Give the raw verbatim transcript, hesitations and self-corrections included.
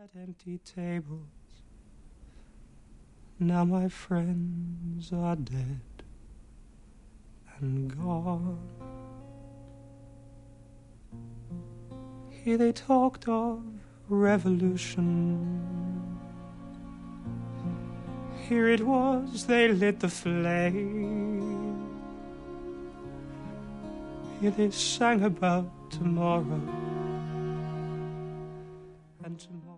at empty tables. Now my friends are dead and gone. Here they talked of revolution. Here it was they lit the flame. Here they sang about tomorrow and tomorrow.